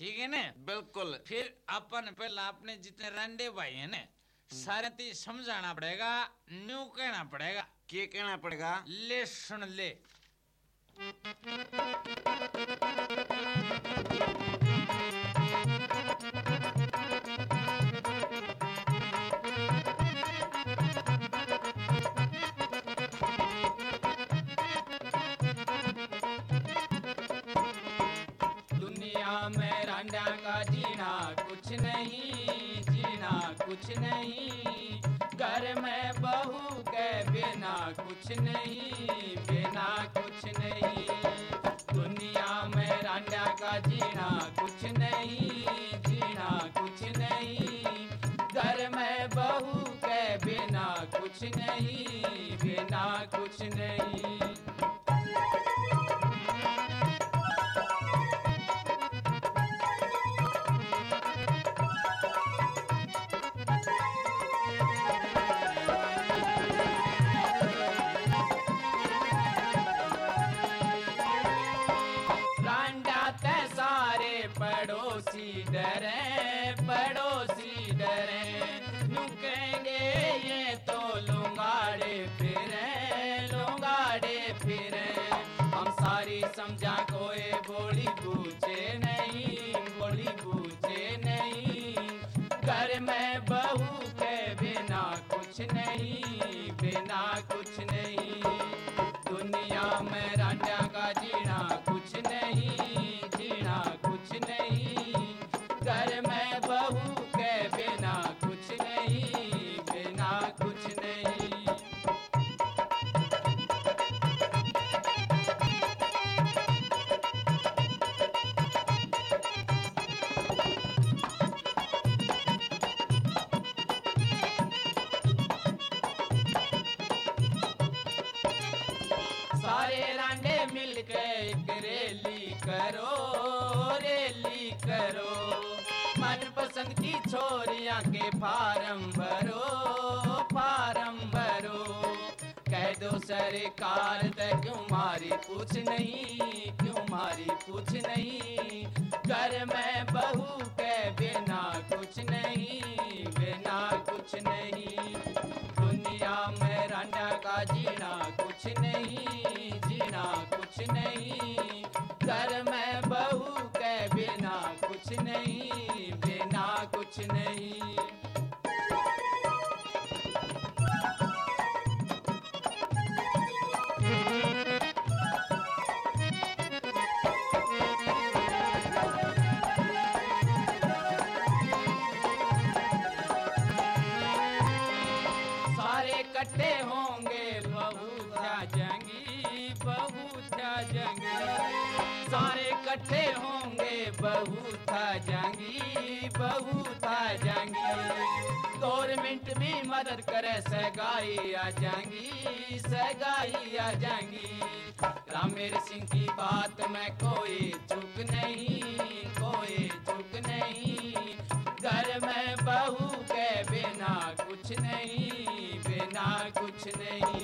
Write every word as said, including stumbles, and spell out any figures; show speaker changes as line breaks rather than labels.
ठीक है ना?
बिल्कुल।
फिर अपन पहला अपने जितने रंडे भाई है ना सारे ती समझाना पड़ेगा, न्यू कहना पड़ेगा।
क्या कहना पड़ेगा?
ले सुन ले।
दुनिया में रांडा का जीना कुछ नहीं, जीना कुछ नहीं। घर में बहू के बिना कुछ नहीं, बिना कुछ नहीं। दुनिया में रांडा का जीना कुछ नहीं, जीना कुछ नहीं। घर में बहू के बिना कुछ नहीं, बिना कुछ नहीं। पड़ोसी डरे, पड़ोसी डरे, नुकेंगे ये तो लुंगाड़े फिरे, लुंगाड़े फिरे। हम सारी समझा कोई बोली पूछे नहीं, बोली पूछे नहीं। घर में बहू के बिना कुछ नहीं, बिना कुछ नहीं। दुनिया में रांडा का जीना कुछ नहीं, जीना कुछ नहीं। घर में बहू के बिना कुछ नहीं, बिना कुछ नहीं। सारे रांडे मिलके एक रैली करो, रैली करो। मनपसंद की छोरियां के फार्म भरो, फार्म भरो। कह दो सरकार तक क्यों मारी पूछ नहीं, क्यों मारी पूछ नहीं। घर में बहू के बिना कुछ नहीं, बिना कुछ नहीं। दुनिया में रांडा का जीना कुछ नहीं, जीना कुछ नहीं। घर में बहू के बिना कुछ नहीं, बिना कुछ नहीं। सारे इकट्ठे होंगे बहू जाएंगी, बहू जाएंगी। सारे इकट्ठे होंगे बहू जाएंगी, बहू जाएंगी। गवर्नमेंट भी मदद करे, सगाई आ जाएंगी, सगाई आ जाएंगी। रामेर सिंह की बात में कोई चूक नहीं, कोई चूक नहीं। घर में बहू के बिना कुछ नहीं, बिना कुछ नहीं।